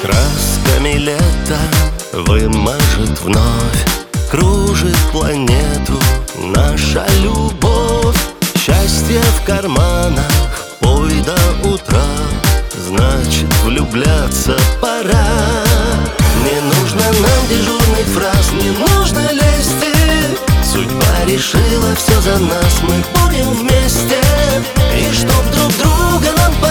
Красками лета вымажет вновь, кружит планету наша любовь. Счастье в карманах, пой до утра, значит влюбляться пора. Не нужно нам дежурных фраз, не нужно лести. Судьба решила все за нас, мы будем вместе. И чтоб друг друга нам